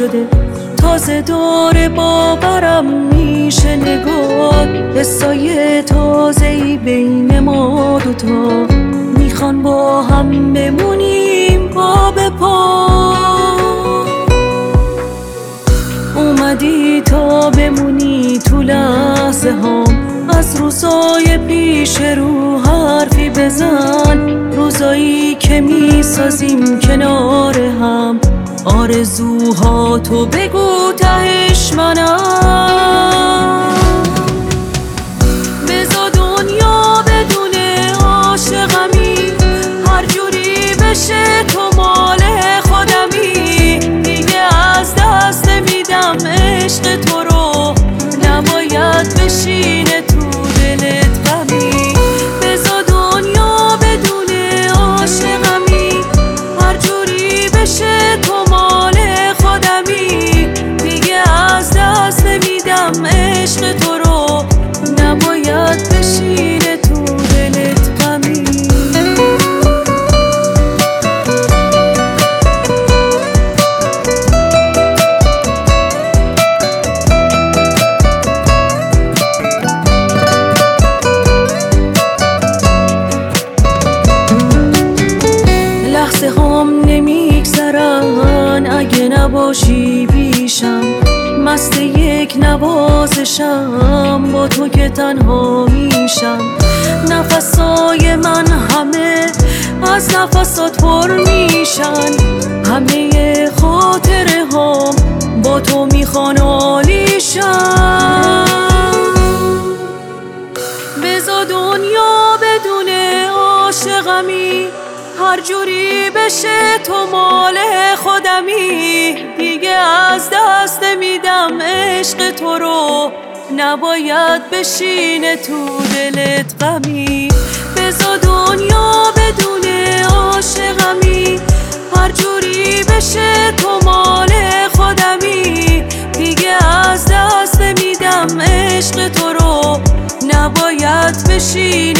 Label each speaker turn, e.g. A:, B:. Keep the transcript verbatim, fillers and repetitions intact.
A: شده، تازه داره باورم میشه نگاه. حسای تازه‌ای بین ما دوتا، میخوان با هم بمونیم پا به پا. اومدی تا بمونی تو لحظه هام، از روزای پیش رو حرفی بزن. روزایی که میسازیم کنار هم، آرزوها تو بگو تهش منم. بذار دنیا بدونه عاشقمی، هر جوری بشه تو مال خودمی. دیگه از دست نمیدم عشق تو رو، نباید بشینه تو دلت غمی. بذار دنیا بدونه عاشقمی، هر جوری بشه تو مال خودمی. دیگه از دست نمیدم عشق تو رو، نباید بشینه تو دلت غمی. لحظه هم نمیگذرن اگه نباشی پیشم، مست یک نوازشم با تو که تنها میشم. نفسای من همه از نفسات پر میشن، همه خاطره هم با تو میخوان عالیشن. بذار دنیا بدونه عاشقمی، هر جوری بشه تو مال خودمی. دیگه از دست نمیدم عشق تو رو، نباید بشینه تو دلت غمی. بذار دنیا بدونه عاشقمی، هر جوری بشه تو مال خودمی. دیگه از دست نمیدم عشق تو رو، نباید بشینه